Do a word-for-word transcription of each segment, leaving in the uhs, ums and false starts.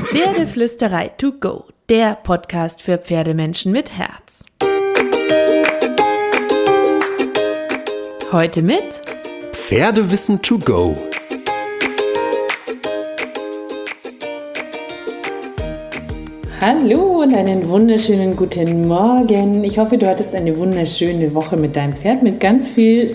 Pferdeflüsterei to go, der Podcast für Pferdemenschen mit Herz. Heute mit Pferdewissen to go. Hallo und einen wunderschönen guten Morgen. Ich hoffe, du hattest eine wunderschöne Woche mit deinem Pferd, mit ganz viel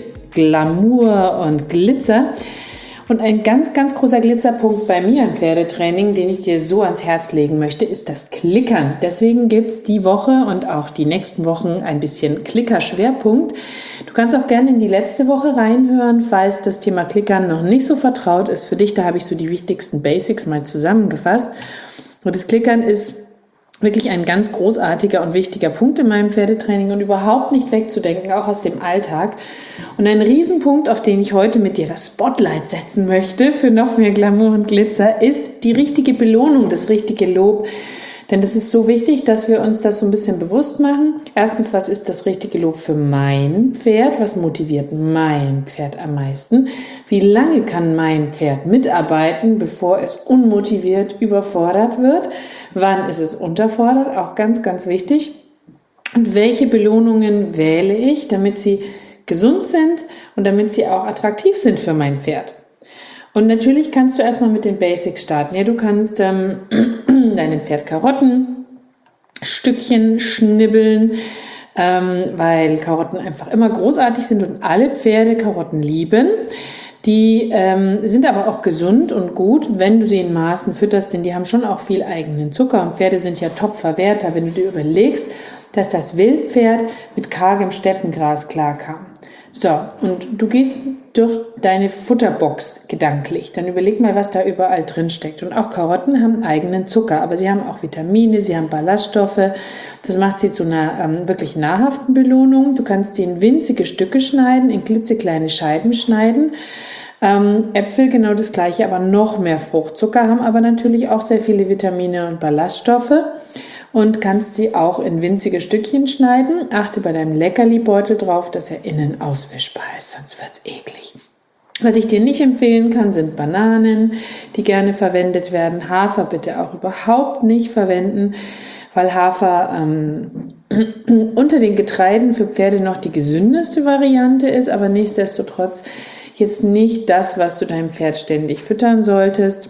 Glamour und Glitzer. Und ein ganz, ganz großer Glitzerpunkt bei mir im Pferdetraining, den ich dir so ans Herz legen möchte, ist das Klickern. Deswegen gibt es die Woche und auch die nächsten Wochen ein bisschen Klicker-Schwerpunkt. Du kannst auch gerne in die letzte Woche reinhören, falls das Thema Klickern noch nicht so vertraut ist für dich. Da habe ich so die wichtigsten Basics mal zusammengefasst. Und das Klickern ist wirklich ein ganz großartiger und wichtiger Punkt in meinem Pferdetraining und überhaupt nicht wegzudenken, auch aus dem Alltag. Und ein Riesenpunkt, auf den ich heute mit dir das Spotlight setzen möchte für noch mehr Glamour und Glitzer, ist die richtige Belohnung, das richtige Lob. Denn das ist so wichtig, dass wir uns das so ein bisschen bewusst machen. Erstens, was ist das richtige Lob für mein Pferd? Was motiviert mein Pferd am meisten? Wie lange kann mein Pferd mitarbeiten, bevor es unmotiviert überfordert wird? Wann ist es unterfordert? Auch ganz, ganz wichtig. Und welche Belohnungen wähle ich, damit sie gesund sind und damit sie auch attraktiv sind für mein Pferd? Und natürlich kannst du erstmal mit den Basics starten. Ja, du kannst ähm, deinem Pferd Karotten, Stückchen schnibbeln, ähm, weil Karotten einfach immer großartig sind und alle Pferde Karotten lieben. Die ähm, sind aber auch gesund und gut, wenn du sie in Maßen fütterst, denn die haben schon auch viel eigenen Zucker und Pferde sind ja Top-Verwerter, wenn du dir überlegst, dass das Wildpferd mit kargem Steppengras klarkam. So, und du gehst durch deine Futterbox gedanklich, dann überleg mal, was da überall drin steckt. Und auch Karotten haben eigenen Zucker, aber sie haben auch Vitamine, sie haben Ballaststoffe. Das macht sie zu einer ähm, wirklich nahrhaften Belohnung. Du kannst sie in winzige Stücke schneiden, in klitzekleine Scheiben schneiden. Ähm, Äpfel genau das gleiche, aber noch mehr Fruchtzucker, haben aber natürlich auch sehr viele Vitamine und Ballaststoffe. Und kannst sie auch in winzige Stückchen schneiden. Achte bei deinem Leckerli-Beutel drauf, dass er innen auswischbar ist, sonst wird's eklig. Was ich dir nicht empfehlen kann, sind Bananen, die gerne verwendet werden. Hafer bitte auch überhaupt nicht verwenden, weil Hafer ähm, unter den Getreiden für Pferde noch die gesündeste Variante ist, aber nichtsdestotrotz jetzt nicht das, was du deinem Pferd ständig füttern solltest.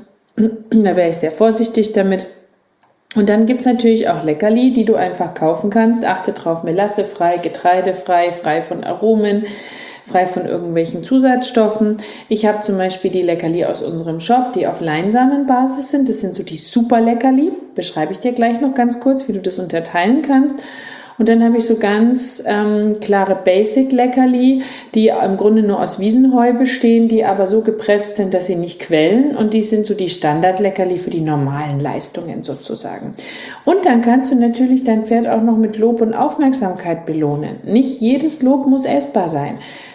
Da wäre ich sehr vorsichtig damit. Und dann gibt's natürlich auch Leckerli, die du einfach kaufen kannst. Achte drauf, melassefrei, getreidefrei, frei von Aromen, frei von irgendwelchen Zusatzstoffen. Ich habe zum Beispiel die Leckerli aus unserem Shop, die auf Leinsamenbasis sind. Das sind so die Super-Leckerli. Beschreibe ich dir gleich noch ganz kurz, wie du das unterteilen kannst. Und dann habe ich so ganz ähm, klare Basic-Leckerli, die im Grunde nur aus Wiesenheu bestehen, die aber so gepresst sind, dass sie nicht quellen. Und die sind so die Standard-Leckerli für die normalen Leistungen sozusagen. Und dann kannst du natürlich dein Pferd auch noch mit Lob und Aufmerksamkeit belohnen. Nicht jedes Lob muss essbar sein.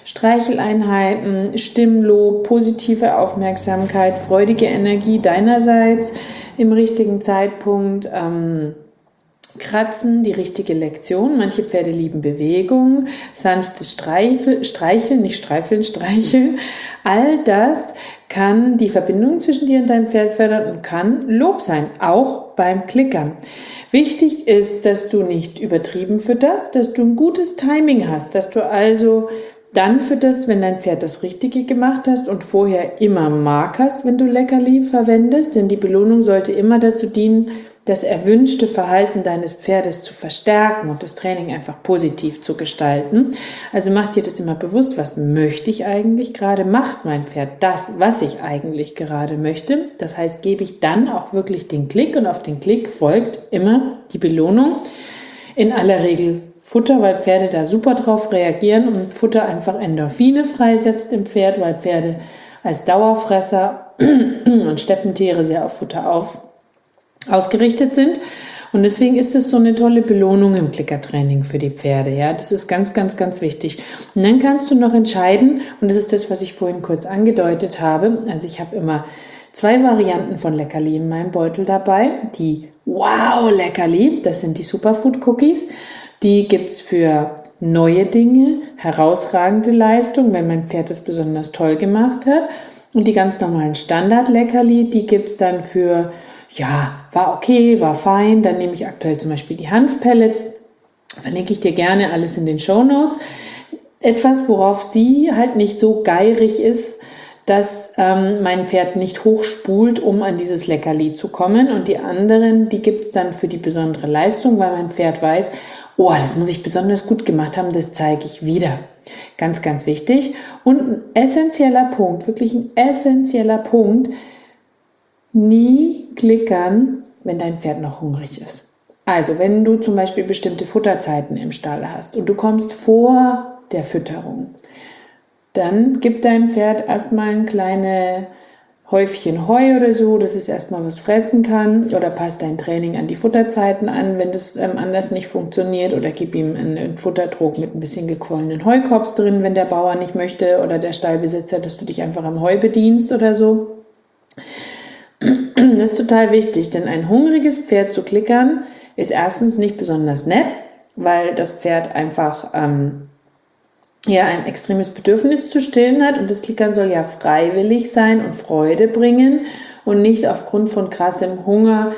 Streicheleinheiten, Stimmlob, positive Aufmerksamkeit, freudige Energie deinerseits im richtigen Zeitpunkt, ähm, Kratzen, die richtige Lektion. Manche Pferde lieben Bewegung, sanftes Streifel, Streicheln, nicht Streifeln, Streicheln. All das kann die Verbindung zwischen dir und deinem Pferd fördern und kann Lob sein, auch beim Klickern. Wichtig ist, dass du nicht übertrieben fütterst, dass du ein gutes Timing hast, dass du also dann fütterst, wenn dein Pferd das Richtige gemacht hast und vorher immer markerst, wenn du Leckerli verwendest, denn die Belohnung sollte immer dazu dienen, das erwünschte Verhalten deines Pferdes zu verstärken und das Training einfach positiv zu gestalten. Also mach dir das immer bewusst, was möchte ich eigentlich gerade? Macht mein Pferd das, was ich eigentlich gerade möchte? Das heißt, gebe ich dann auch wirklich den Klick und auf den Klick folgt immer die Belohnung. In aller Regel Futter, weil Pferde da super drauf reagieren und Futter einfach Endorphine freisetzt im Pferd, weil Pferde als Dauerfresser und Steppentiere sehr auf Futter auf ausgerichtet sind. Und deswegen ist es so eine tolle Belohnung im Klickertraining für die Pferde. Ja, das ist ganz, ganz, ganz wichtig. Und dann kannst du noch entscheiden, und das ist das, was ich vorhin kurz angedeutet habe. Also ich habe immer zwei Varianten von Leckerli in meinem Beutel dabei. Die Wow-Leckerli, das sind die Superfood Cookies. Die gibt's für neue Dinge, herausragende Leistung, wenn mein Pferd das besonders toll gemacht hat. Und die ganz normalen Standard-Leckerli, die gibt's dann für ja, war okay, war fein. Dann nehme ich aktuell zum Beispiel die Hanfpellets. Verlinke ich dir gerne alles in den Shownotes. Etwas, worauf sie halt nicht so geirig ist, dass ähm, mein Pferd nicht hochspult, um an dieses Leckerli zu kommen. Und die anderen, die gibt es dann für die besondere Leistung, weil mein Pferd weiß, oh, das muss ich besonders gut gemacht haben, das zeige ich wieder. Ganz, ganz wichtig. Und ein essentieller Punkt, wirklich ein essentieller Punkt, nie klickern, wenn dein Pferd noch hungrig ist. Also, wenn du zum Beispiel bestimmte Futterzeiten im Stall hast und du kommst vor der Fütterung, dann gib deinem Pferd erstmal ein kleines Häufchen Heu oder so, dass es erstmal was fressen kann, oder passt dein Training an die Futterzeiten an, wenn das ähm, anders nicht funktioniert, oder gib ihm einen Futtertrog mit ein bisschen gequollenen Heukops drin, wenn der Bauer nicht möchte oder der Stallbesitzer, dass du dich einfach am Heu bedienst oder so. Das ist total wichtig, denn ein hungriges Pferd zu klickern ist erstens nicht besonders nett, weil das Pferd einfach ähm, ja ein extremes Bedürfnis zu stillen hat, und das Klickern soll ja freiwillig sein und Freude bringen und nicht aufgrund von krassem Hunger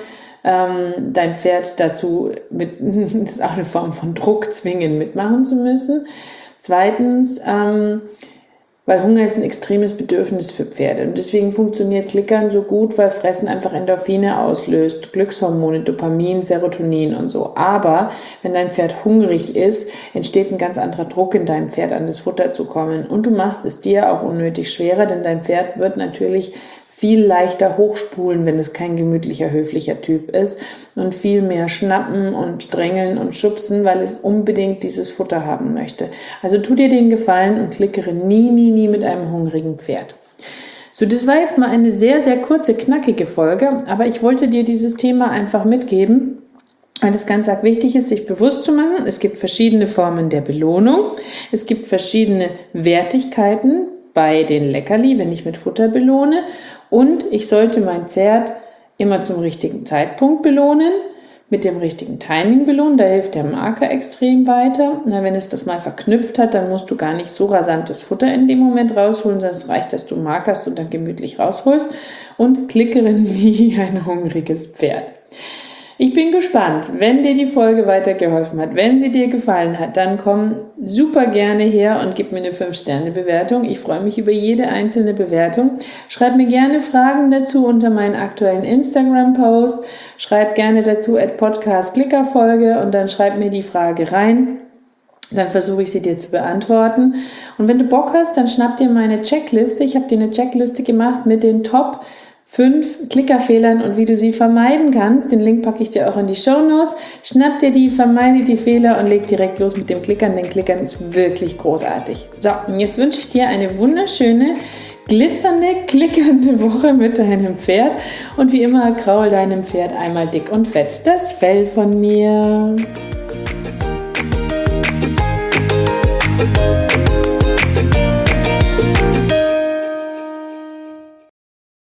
ähm, dein Pferd dazu, mit, das ist auch eine Form von Druck, zwingen, mitmachen zu müssen. Zweitens, ähm, weil Hunger ist ein extremes Bedürfnis für Pferde, und deswegen funktioniert Klickern so gut, weil Fressen einfach Endorphine auslöst, Glückshormone, Dopamin, Serotonin und so. Aber wenn dein Pferd hungrig ist, entsteht ein ganz anderer Druck in deinem Pferd, an das Futter zu kommen, und du machst es dir auch unnötig schwerer, denn dein Pferd wird natürlich viel leichter hochspulen, wenn es kein gemütlicher, höflicher Typ ist, und viel mehr schnappen und drängeln und schubsen, weil es unbedingt dieses Futter haben möchte. Also tu dir den Gefallen und klickere nie, nie, nie mit einem hungrigen Pferd. So, das war jetzt mal eine sehr, sehr kurze, knackige Folge, aber ich wollte dir dieses Thema einfach mitgeben, weil das ganz arg wichtig ist, sich bewusst zu machen. Es gibt verschiedene Formen der Belohnung, es gibt verschiedene Wertigkeiten bei den Leckerli, wenn ich mit Futter belohne. Und ich sollte mein Pferd immer zum richtigen Zeitpunkt belohnen, mit dem richtigen Timing belohnen. Da hilft der Marker extrem weiter. Na, wenn es das mal verknüpft hat, dann musst du gar nicht so rasantes Futter in dem Moment rausholen, sondern es reicht, dass du markerst und dann gemütlich rausholst. Und klickere nie ein hungriges Pferd. Ich bin gespannt, wenn dir die Folge weitergeholfen hat, wenn sie dir gefallen hat, dann komm super gerne her und gib mir eine fünf Sterne Bewertung. Ich freue mich über jede einzelne Bewertung. Schreib mir gerne Fragen dazu unter meinen aktuellen Instagram-Post. Schreib gerne dazu at Podcast Klickerfolge und dann schreib mir die Frage rein. Dann versuche ich sie dir zu beantworten. Und wenn du Bock hast, dann schnapp dir meine Checkliste. Ich habe dir eine Checkliste gemacht mit den Top fünf Klickerfehlern und wie du sie vermeiden kannst. Den Link packe ich dir auch in die Shownotes. Schnapp dir die, vermeide die Fehler und leg direkt los mit dem Klickern, denn Klickern ist wirklich großartig. So, und jetzt wünsche ich dir eine wunderschöne, glitzernde, klickernde Woche mit deinem Pferd, und wie immer kraul deinem Pferd einmal dick und fett das Fell von mir.